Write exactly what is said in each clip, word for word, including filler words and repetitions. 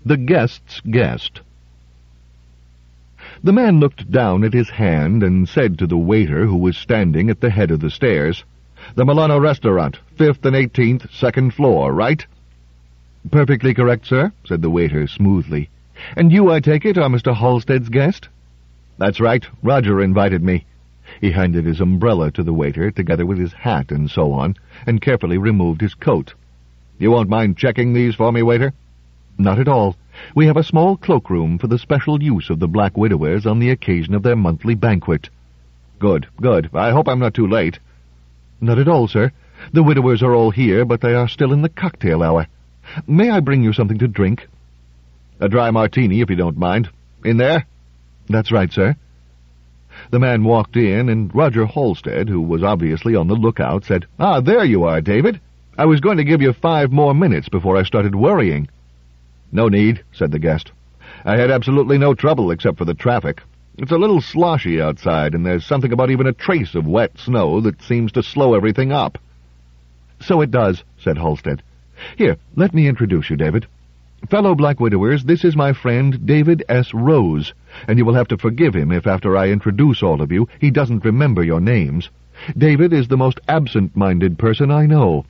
The Guest's Guest. The man looked down at his hand and said to the waiter who was standing at the head of the stairs, "The Milano Restaurant, fifth and eighteenth, second floor, right?" "Perfectly correct, sir," said the waiter smoothly. "And you, I take it, are Mister Halstead's guest?" "That's right. Roger invited me." He handed his umbrella to the waiter, together with his hat and so on, and carefully removed his coat. "You won't mind checking these for me, waiter?" "Not at all. We have a small cloakroom for the special use of the Black Widowers on the occasion of their monthly banquet." "Good, good. I hope I'm not too late." "Not at all, sir. The widowers are all here, but they are still in the cocktail hour. May I bring you something to drink?" "A dry martini, if you don't mind. In there?" "That's right, sir." The man walked in, and Roger Halstead, who was obviously on the lookout, said, "Ah, there you are, David. I was going to give you five more minutes before I started worrying." "No need," said the guest. "I had absolutely no trouble except for the traffic. It's a little sloshy outside, and there's something about even a trace of wet snow that seems to slow everything up." "So it does," said Halstead. "Here, let me introduce you, David. Fellow Black Widowers, this is my friend David S. Rose, and you will have to forgive him if after I introduce all of you he doesn't remember your names. David is the most absent-minded person I know.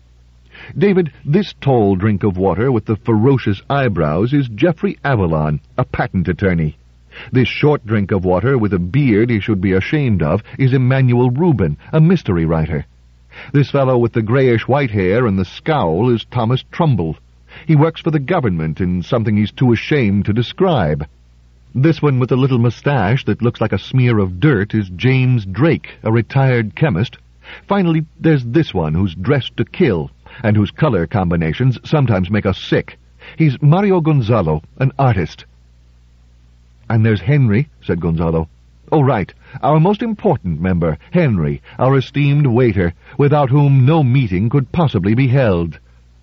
David, this tall drink of water with the ferocious eyebrows is Geoffrey Avalon, a patent attorney. This short drink of water with a beard he should be ashamed of is Emmanuel Rubin, a mystery writer. This fellow with the grayish-white hair and the scowl is Thomas Trumbull. He works for the government in something he's too ashamed to describe. This one with a little mustache that looks like a smear of dirt is James Drake, a retired chemist. Finally, there's this one who's dressed to kill, and whose color combinations sometimes make us sick. He's Mario Gonzalo, an artist." "And there's Henry," said Gonzalo. "Oh, right, our most important member, Henry, our esteemed waiter, without whom no meeting could possibly be held."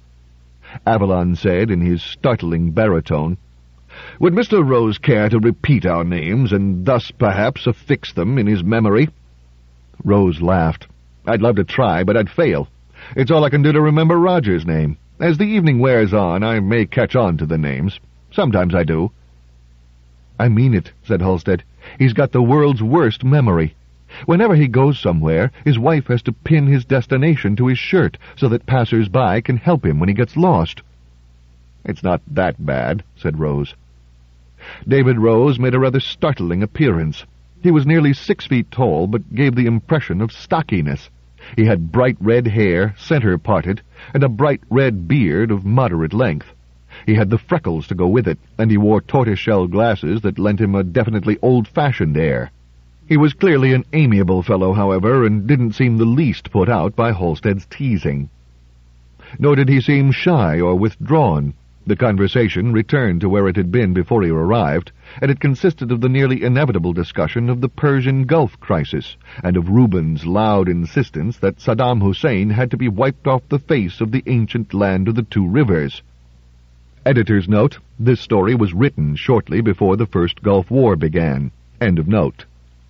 Avalon said in his startling baritone, "Would Mister Rose care to repeat our names, and thus perhaps affix them in his memory?" Rose laughed. "I'd love to try, but I'd fail. It's all I can do to remember Roger's name. As the evening wears on, I may catch on to the names. Sometimes I do." "I mean it," said Halstead. "He's got the world's worst memory. Whenever he goes somewhere, his wife has to pin his destination to his shirt so that passers-by can help him when he gets lost." "It's not that bad," said Rose. David Rose made a rather startling appearance. He was nearly six feet tall, but gave the impression of stockiness. He had bright red hair, center-parted, and a bright red beard of moderate length. He had the freckles to go with it, and he wore tortoise-shell glasses that lent him a definitely old-fashioned air. He was clearly an amiable fellow, however, and didn't seem the least put out by Halstead's teasing. Nor did he seem shy or withdrawn. The conversation returned to where it had been before he arrived, and it consisted of the nearly inevitable discussion of the Persian Gulf crisis, and of Rubin's loud insistence that Saddam Hussein had to be wiped off the face of the ancient land of the two rivers. Editor's note: this story was written shortly before the First Gulf War began. End of note.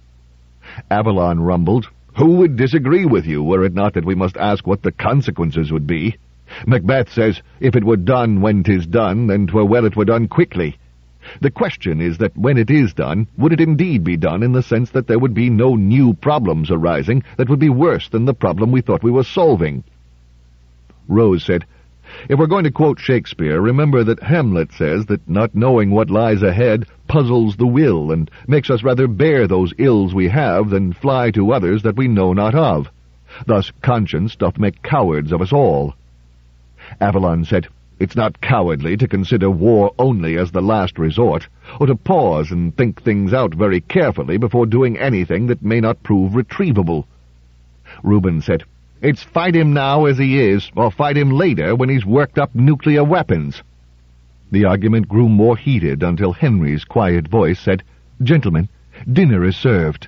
Avalon rumbled, "Who would disagree with you were it not that we must ask what the consequences would be? Macbeth says, if it were done when 'tis done, then 'twere well it were done quickly. The question is that when it is done, would it indeed be done in the sense that there would be no new problems arising that would be worse than the problem we thought we were solving?" Rose said, "If we're going to quote Shakespeare, remember that Hamlet says that not knowing what lies ahead puzzles the will, and makes us rather bear those ills we have than fly to others that we know not of. Thus conscience doth make cowards of us all." Avalon said, "It's not cowardly to consider war only as the last resort, or to pause and think things out very carefully before doing anything that may not prove retrievable." Rubin said, "It's fight him now as he is, or fight him later when he's worked up nuclear weapons." The argument grew more heated until Henry's quiet voice said, "Gentlemen, dinner is served."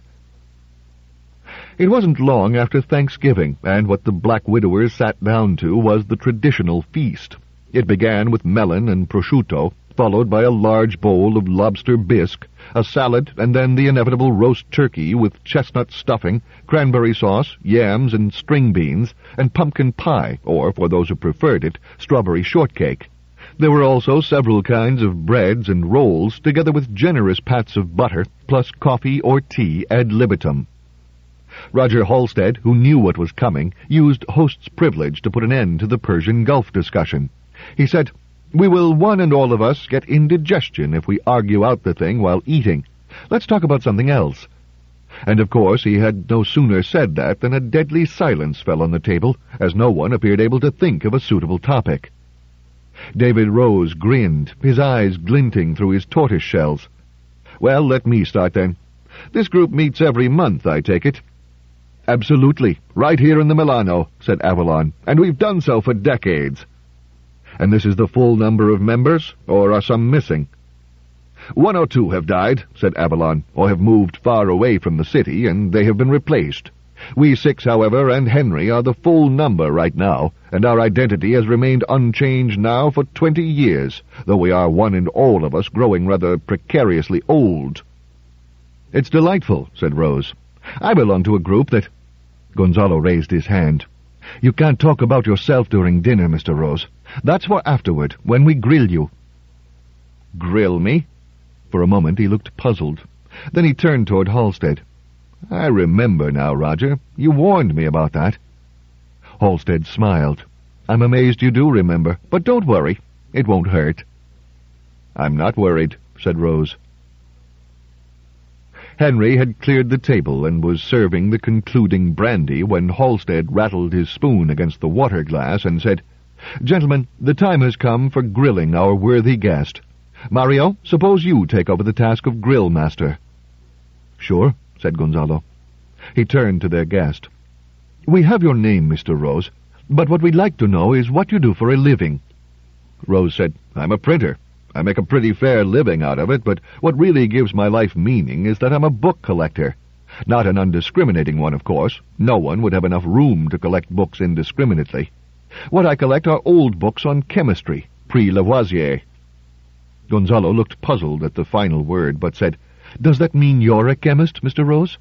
It wasn't long after Thanksgiving, and what the Black Widowers sat down to was the traditional feast. It began with melon and prosciutto, followed by a large bowl of lobster bisque, a salad, and then the inevitable roast turkey with chestnut stuffing, cranberry sauce, yams and string beans, and pumpkin pie, or, for those who preferred it, strawberry shortcake. There were also several kinds of breads and rolls, together with generous pats of butter, plus coffee or tea ad libitum. Roger Halstead, who knew what was coming, used host's privilege to put an end to the Persian Gulf discussion. He said, "We will one and all of us get indigestion if we argue out the thing while eating. Let's talk about something else." And of course he had no sooner said that than a deadly silence fell on the table, as no one appeared able to think of a suitable topic. David Rose grinned, his eyes glinting through his tortoise shells. "Well, let me start then. This group meets every month, I take it?" "Absolutely, right here in the Milano," said Avalon, "and we've done so for decades." "And this is the full number of members, or are some missing?" "One or two have died," said Avalon, "or have moved far away from the city, and they have been replaced. We six, however, and Henry are the full number right now, and our identity has remained unchanged now for twenty years, though we are one and all of us growing rather precariously old." "It's delightful," said Rose. "I belong to a group that—" Gonzalo raised his hand. "You can't talk about yourself during dinner, Mister Rose. That's for afterward, when we grill you." "Grill me?" For a moment he looked puzzled. Then he turned toward Halstead. "I remember now, Roger. You warned me about that." Halstead smiled. "I'm amazed you do remember, but don't worry. It won't hurt." "I'm not worried," said Rose. Henry had cleared the table and was serving the concluding brandy when Halstead rattled his spoon against the water glass and said, "Gentlemen, the time has come for grilling our worthy guest. Mario, suppose you take over the task of grill master." "Sure," said Gonzalo. He turned to their guest. "We have your name, Mister Rose, but what we'd like to know is what you do for a living." Rose said, "I'm a printer. I make a pretty fair living out of it, but what really gives my life meaning is that I'm a book collector. Not an undiscriminating one, of course. No one would have enough room to collect books indiscriminately. What I collect are old books on chemistry, pre-Lavoisier." Gonzalo looked puzzled at the final word, but said, "Does that mean you're a chemist, Mister Rose?"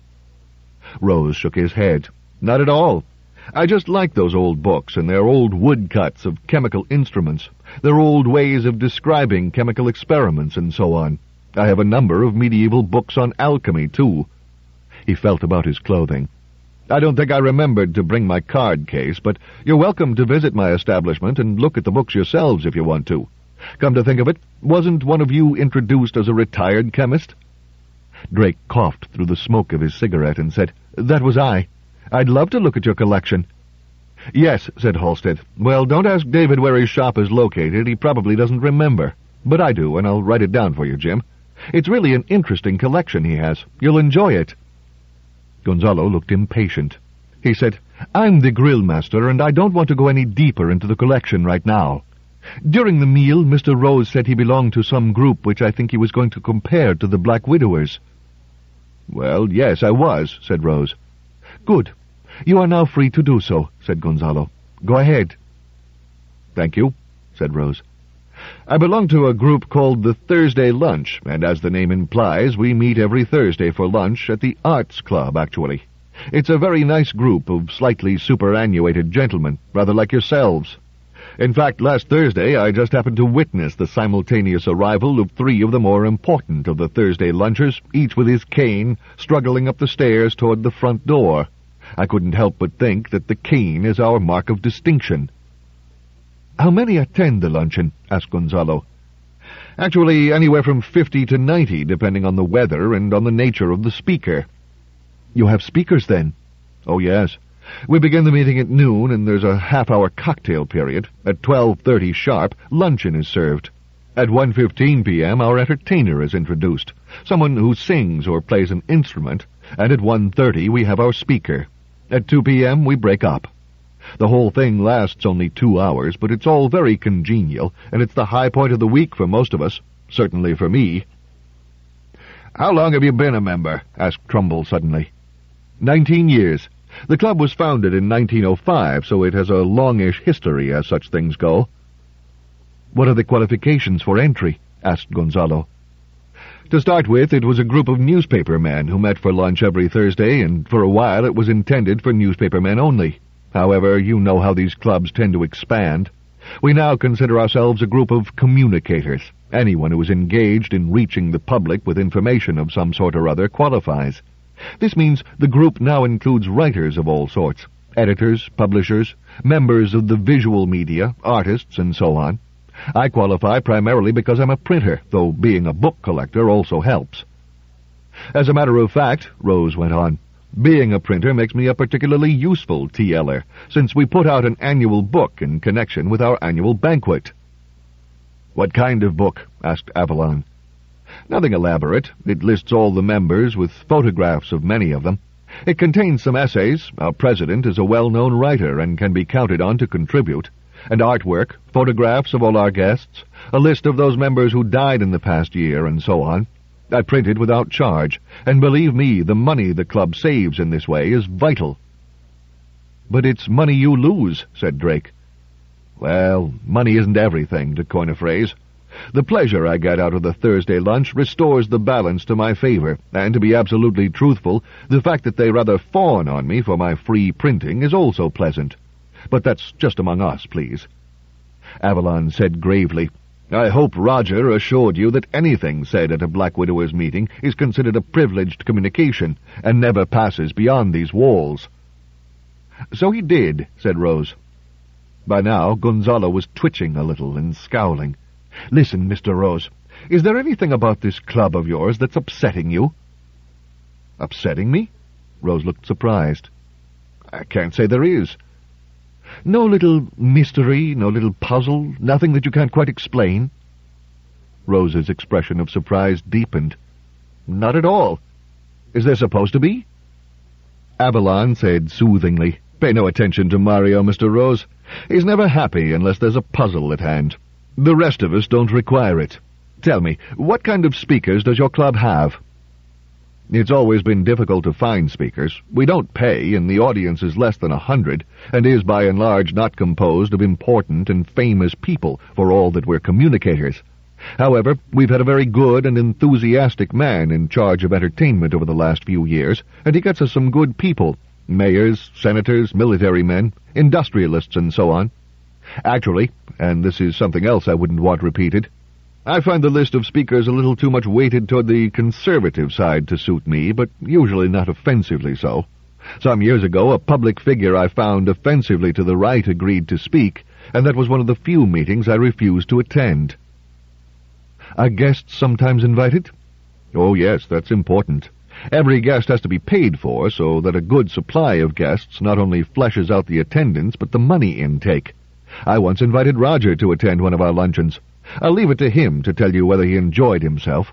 Rose shook his head. "Not at all. I just like those old books and their old woodcuts of chemical instruments, their old ways of describing chemical experiments and so on. I have a number of medieval books on alchemy, too." He felt about his clothing. "I don't think I remembered to bring my card case, but you're welcome to visit my establishment and look at the books yourselves if you want to. Come to think of it, wasn't one of you introduced as a retired chemist?" Drake coughed through the smoke of his cigarette and said, "That was I. I'd love to look at your collection." "Yes," said Halstead. "Well, don't ask David where his shop is located. He probably doesn't remember. But I do, and I'll write it down for you, Jim. It's really an interesting collection he has. You'll enjoy it." Gonzalo looked impatient. He said, "I'm the grill master, and I don't want to go any deeper into the collection right now. During the meal, Mister Rose said he belonged to some group which I think he was going to compare to the Black Widowers." "Well, yes, I was," said Rose. "Good. You are now free to do so," said Gonzalo. "Go ahead." "Thank you," said Rose. "I belong to a group called the Thursday Lunch, and as the name implies, we meet every Thursday for lunch at the Arts Club, actually. It's a very nice group of slightly superannuated gentlemen, rather like yourselves. In fact, last Thursday I just happened to witness the simultaneous arrival of three of the more important of the Thursday lunchers, each with his cane, struggling up the stairs toward the front door. I couldn't help but think that the cane is our mark of distinction." "How many attend the luncheon?" asked Gonzalo. "Actually, anywhere from fifty to ninety, depending on the weather and on the nature of the speaker." "You have speakers, then?" "Oh, yes. We begin the meeting at noon, and there's a half-hour cocktail period. At twelve thirty sharp, luncheon is served. At one fifteen p.m. our entertainer is introduced, someone who sings or plays an instrument, and at one thirty we have our speaker. At two p.m. we break up. The whole thing lasts only two hours, but it's all very congenial, and it's the high point of the week for most of us, certainly for me." "How long have you been a member?" asked Trumbull suddenly. Nineteen years. The club was founded in nineteen oh five, so it has a longish history as such things go." "What are the qualifications for entry?" asked Gonzalo. "To start with, it was a group of newspaper men who met for lunch every Thursday, and for a while it was intended for newspaper men only. However, you know how these clubs tend to expand. We now consider ourselves a group of communicators. Anyone who is engaged in reaching the public with information of some sort or other qualifies. This means the group now includes writers of all sorts, editors, publishers, members of the visual media, artists, and so on. I qualify primarily because I'm a printer, though being a book collector also helps. As a matter of fact, Rose went on, being a printer makes me a particularly useful T L-er, since we put out an annual book in connection with our annual banquet. What kind of book? Asked Avalon. Nothing elaborate. It lists all the members with photographs of many of them. It contains some essays. Our president is a well-known writer and can be counted on to contribute. And artwork, photographs of all our guests, a list of those members who died in the past year, and so on. I print it without charge, and believe me, the money the club saves in this way is vital. But it's money you lose, said Drake. Well, money isn't everything, to coin a phrase. The pleasure I get out of the Thursday lunch restores the balance to my favor, and to be absolutely truthful, the fact that they rather fawn on me for my free printing is also pleasant. But that's just among us, please. Avalon said gravely, I hope Roger assured you that anything said at a Black Widowers meeting is considered a privileged communication, and never passes beyond these walls. So he did, said Rose. By now, Gonzalo was twitching a little and scowling. Listen, Mister Rose, is there anything about this club of yours that's upsetting you? Upsetting me? Rose looked surprised. I can't say there is. No little mystery, no little puzzle, nothing that you can't quite explain? Rose's expression of surprise deepened. Not at all. Is there supposed to be? Avalon said soothingly, Pay no attention to Mario, Mister Rose. He's never happy unless there's a puzzle at hand. The rest of us don't require it. Tell me, what kind of speakers does your club have? It's always been difficult to find speakers. We don't pay, and the audience is less than a hundred, and is by and large not composed of important and famous people, for all that we're communicators. However, we've had a very good and enthusiastic man in charge of entertainment over the last few years, and he gets us some good people, mayors, senators, military men, industrialists, and so on. Actually, and this is something else I wouldn't want repeated, I find the list of speakers a little too much weighted toward the conservative side to suit me, but usually not offensively so. Some years ago, a public figure I found offensively to the right agreed to speak, and that was one of the few meetings I refused to attend. Are guests sometimes invited? Oh, yes, that's important. Every guest has to be paid for, so that a good supply of guests not only fleshes out the attendance, but the money intake. I once invited Roger to attend one of our luncheons. I'll leave it to him to tell you whether he enjoyed himself.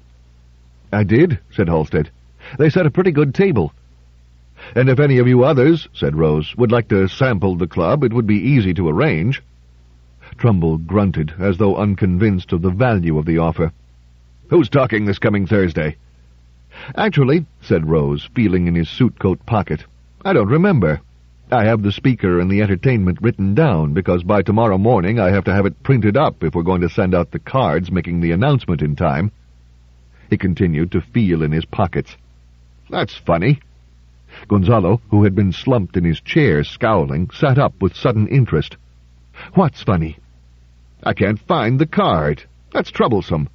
I did, said Halstead. They set a pretty good table. And if any of you others, said Rose, would like to sample the club, it would be easy to arrange. Trumbull grunted, as though unconvinced of the value of the offer. Who's talking this coming Thursday? Actually, said Rose, feeling in his suit coat pocket, I don't remember. I have the speaker and the entertainment written down, because by tomorrow morning I have to have it printed up if we're going to send out the cards making the announcement in time. He continued to feel in his pockets. That's funny. Gonzalo, who had been slumped in his chair scowling, sat up with sudden interest. What's funny? I can't find the card. That's troublesome.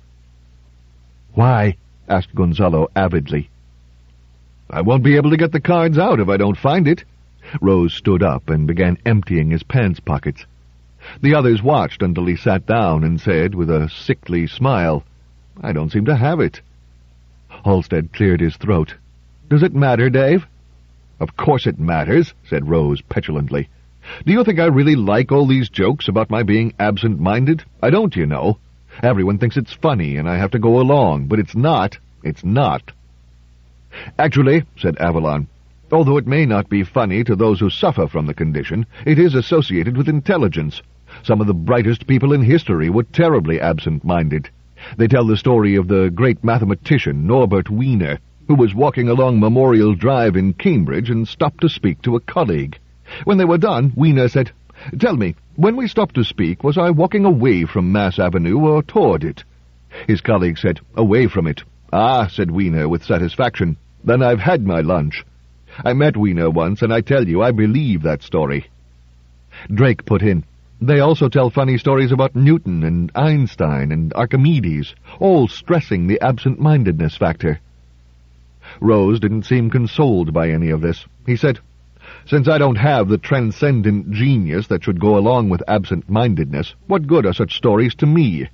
Why? Asked Gonzalo avidly. I won't be able to get the cards out if I don't find it. Rose stood up and began emptying his pants pockets. The others watched until he sat down and said, with a sickly smile, I don't seem to have it. Halstead cleared his throat. Does it matter, Dave? Of course it matters, said Rose petulantly. Do you think I really like all these jokes about my being absent-minded? I don't, you know. Everyone thinks it's funny, and I have to go along, but it's not. It's not. Actually, said Avalon, although it may not be funny to those who suffer from the condition, it is associated with intelligence. Some of the brightest people in history were terribly absent-minded. They tell the story of the great mathematician Norbert Wiener, who was walking along Memorial Drive in Cambridge and stopped to speak to a colleague. When they were done, Wiener said, Tell me, when we stopped to speak, was I walking away from Mass Avenue or toward it? His colleague said, Away from it. Ah, said Wiener with satisfaction. Then I've had my lunch. I met Wiener once, and I tell you, I believe that story. Drake put in, They also tell funny stories about Newton and Einstein and Archimedes, all stressing the absent-mindedness factor. Rose didn't seem consoled by any of this. He said, "Since I don't have the transcendent genius that should go along with absent-mindedness, what good are such stories to me?"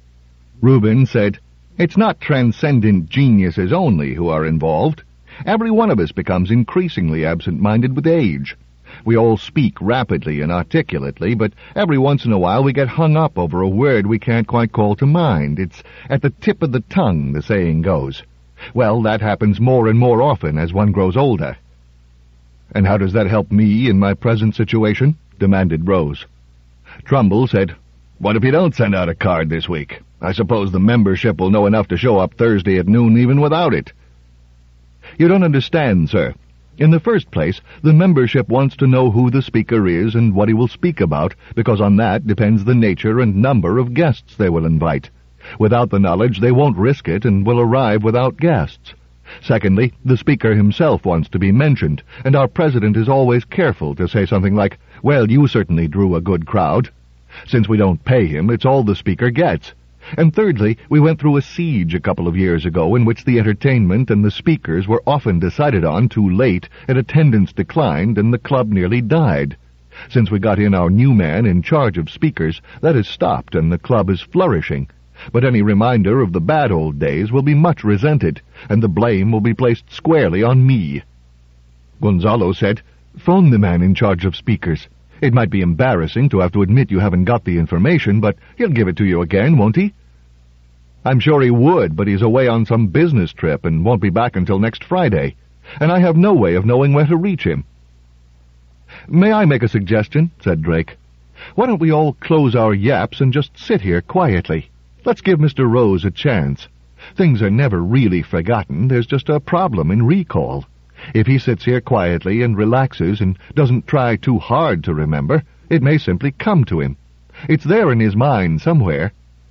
Reuben said, "It's not transcendent geniuses only who are involved. Every one of us becomes increasingly absent-minded with age. We all speak rapidly and articulately, but every once in a while we get hung up over a word we can't quite call to mind. It's at the tip of the tongue, the saying goes. Well, that happens more and more often as one grows older." "And how does that help me in my present situation?" demanded Rose. Trumbull said, "What if you don't send out a card this week? I suppose the membership will know enough to show up Thursday at noon even without it." "You don't understand, sir. In the first place, the membership wants to know who the speaker is and what he will speak about, because on that depends the nature and number of guests they will invite. Without the knowledge, they won't risk it and will arrive without guests. Secondly, the speaker himself wants to be mentioned, and our president is always careful to say something like, 'Well, you certainly drew a good crowd.' Since we don't pay him, it's all the speaker gets. And thirdly, we went through a siege a couple of years ago in which the entertainment and the speakers were often decided on too late, and attendance declined, and the club nearly died. Since we got in our new man in charge of speakers, that has stopped, and the club is flourishing. But any reminder of the bad old days will be much resented, and the blame will be placed squarely on me." Gonzalo said, "Phone the man in charge of speakers. It might be embarrassing to have to admit you haven't got the information, but he'll give it to you again, won't he?" "I'm sure he would, but he's away on some business trip and won't be back until next Friday, and I have no way of knowing where to reach him." "May I make a suggestion?" said Drake. "Why don't we all close our yaps and just sit here quietly? Let's give Mister Rose a chance. Things are never really forgotten. There's just a problem in recall. If he sits here quietly and relaxes and doesn't try too hard to remember, it may simply come to him. It's there in his mind somewhere."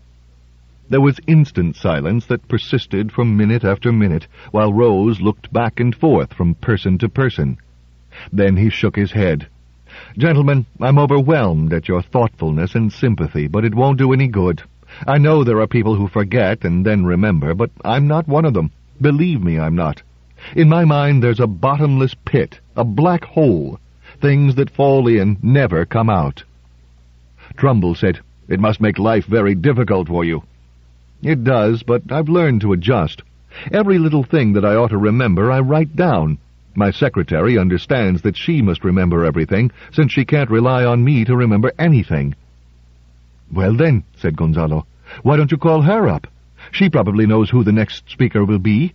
There was instant silence that persisted for minute after minute, while Rose looked back and forth from person to person. Then he shook his head. "Gentlemen, I'm overwhelmed at your thoughtfulness and sympathy, but it won't do any good. I know there are people who forget and then remember, but I'm not one of them. Believe me, I'm not. In my mind there's a bottomless pit, a black hole. Things that fall in never come out." Trumbull said, "It must make life very difficult for you." "It does, but I've learned to adjust. Every little thing that I ought to remember I write down. My secretary understands that she must remember everything, since she can't rely on me to remember anything." "Well then," said Gonzalo, "why don't you call her up? She probably knows who the next speaker will be."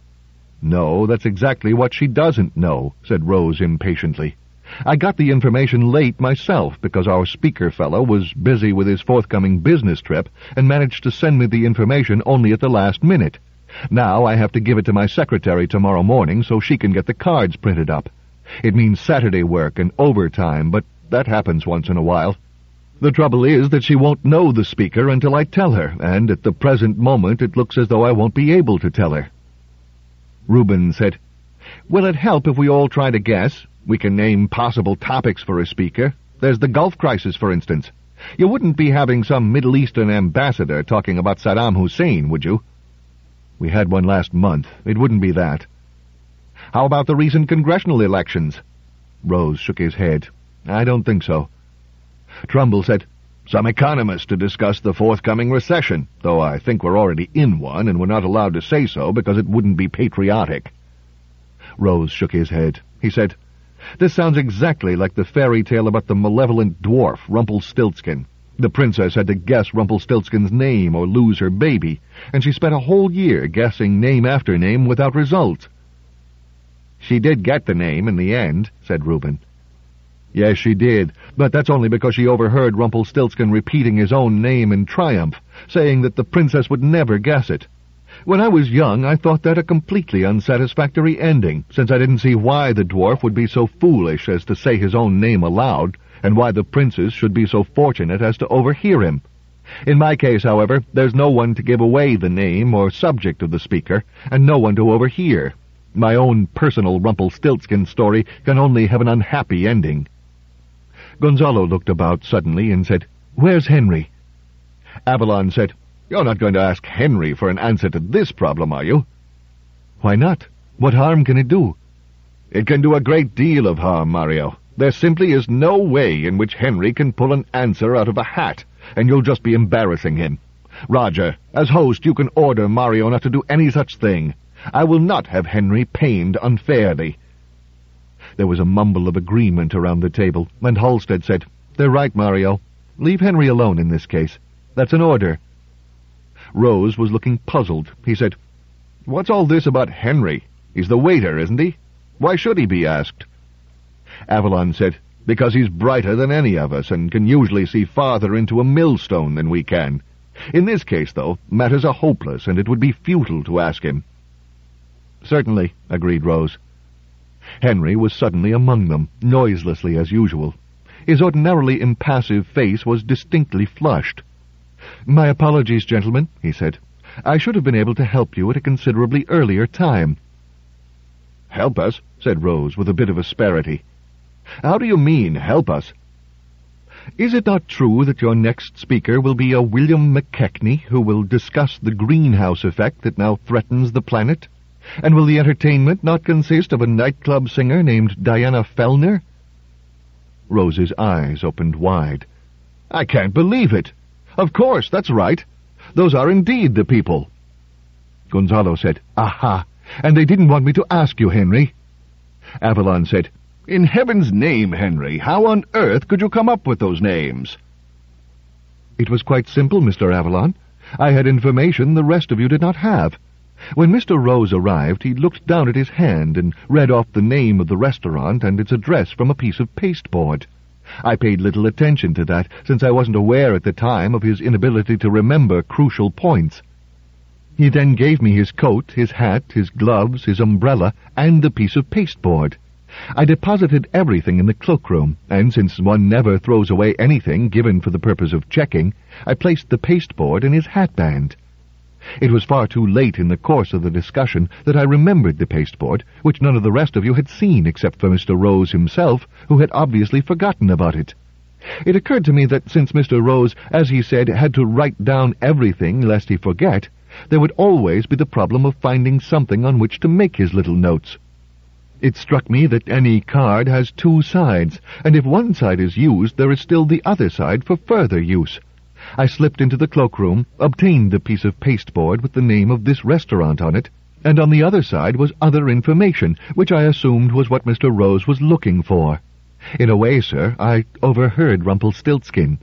"No, that's exactly what she doesn't know," said Rose impatiently. "I got the information late myself, because our speaker fellow was busy with his forthcoming business trip and managed to send me the information only at the last minute. Now I have to give it to my secretary tomorrow morning so she can get the cards printed up. It means Saturday work and overtime, but that happens once in a while. The trouble is that she won't know the speaker until I tell her, and at the present moment it looks as though I won't be able to tell her." Reuben said, "Will it help if we all try to guess? We can name possible topics for a speaker. There's the Gulf crisis, for instance. You wouldn't be having some Middle Eastern ambassador talking about Saddam Hussein, would you?" "We had one last month. It wouldn't be that." "How about the recent congressional elections?" Rose shook his head. "I don't think so." Trumbull said, "Some economists to discuss the forthcoming recession, though I think we're already in one and we're not allowed to say so because it wouldn't be patriotic." Rose shook his head. He said, "This sounds exactly like the fairy tale about the malevolent dwarf, Rumpelstiltskin. The princess had to guess Rumpelstiltskin's name or lose her baby, and she spent a whole year guessing name after name without result." "She did get the name in the end," said Reuben. "Yes, she did, but that's only because she overheard Rumpelstiltskin repeating his own name in triumph, saying that the princess would never guess it. When I was young, I thought that a completely unsatisfactory ending, since I didn't see why the dwarf would be so foolish as to say his own name aloud, and why the princess should be so fortunate as to overhear him. In my case, however, there's no one to give away the name or subject of the speaker, and no one to overhear. My own personal Rumpelstiltskin story can only have an unhappy ending." Gonzalo looked about suddenly and said, "Where's Henry?" Avalon said, "You're not going to ask Henry for an answer to this problem, are you?" "Why not? What harm can it do?" "It can do a great deal of harm, Mario. There simply is no way in which Henry can pull an answer out of a hat, and you'll just be embarrassing him. Roger, as host, you can order Mario not to do any such thing. I will not have Henry pained unfairly." There was a mumble of agreement around the table, and Halstead said, "They're right, Mario. Leave Henry alone in this case. That's an order." Rose was looking puzzled. He said, "What's all this about Henry? He's the waiter, isn't he? Why should he be asked?" Avalon said, "Because he's brighter than any of us, and can usually see farther into a millstone than we can. In this case, though, matters are hopeless, and it would be futile to ask him." "Certainly," agreed Rose. Henry was suddenly among them, noiselessly as usual. His ordinarily impassive face was distinctly flushed. "My apologies, gentlemen," he said. "I should have been able to help you at a considerably earlier time." "Help us?" said Rose, with a bit of asperity. "How do you mean, help us?" "Is it not true that your next speaker will be a William McKechnie, who will discuss the greenhouse effect that now threatens the planet? And will the entertainment not consist of a nightclub singer named Diana Fellner?" Rose's eyes opened wide. "I can't believe it! Of course, that's right. Those are indeed the people." Gonzalo said, "Aha! And they didn't want me to ask you, Henry." Avalon said, "In heaven's name, Henry, how on earth could you come up with those names?" "It was quite simple, Mister Avalon. I had information the rest of you did not have. When Mister Rose arrived, he looked down at his hand and read off the name of the restaurant and its address from a piece of pasteboard. I paid little attention to that, since I wasn't aware at the time of his inability to remember crucial points. He then gave me his coat, his hat, his gloves, his umbrella, and the piece of pasteboard. I deposited everything in the cloakroom, and since one never throws away anything given for the purpose of checking, I placed the pasteboard in his hatband. It was far too late in the course of the discussion that I remembered the pasteboard, which none of the rest of you had seen except for Mister Rose himself, who had obviously forgotten about it. It occurred to me that since Mister Rose, as he said, had to write down everything lest he forget, there would always be the problem of finding something on which to make his little notes. It struck me that any card has two sides, and if one side is used, there is still the other side for further use. I slipped into the cloakroom, obtained the piece of pasteboard with the name of this restaurant on it, and on the other side was other information, which I assumed was what Mister Rose was looking for. In a way, sir, I overheard Rumpelstiltskin."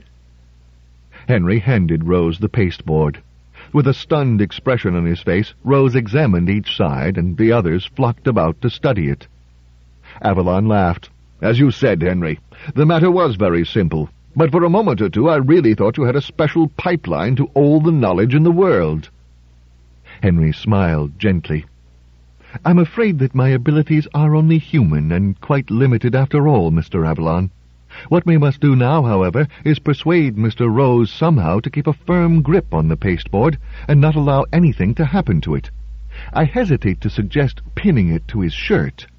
Henry handed Rose the pasteboard. With a stunned expression on his face, Rose examined each side, and the others flocked about to study it. Avalon laughed. "As you said, Henry, the matter was very simple. But for a moment or two I really thought you had a special pipeline to all the knowledge in the world." Henry smiled gently. "I'm afraid that my abilities are only human and quite limited after all, Mister Avalon. What we must do now, however, is persuade Mister Rose somehow to keep a firm grip on the pasteboard and not allow anything to happen to it. I hesitate to suggest pinning it to his shirt."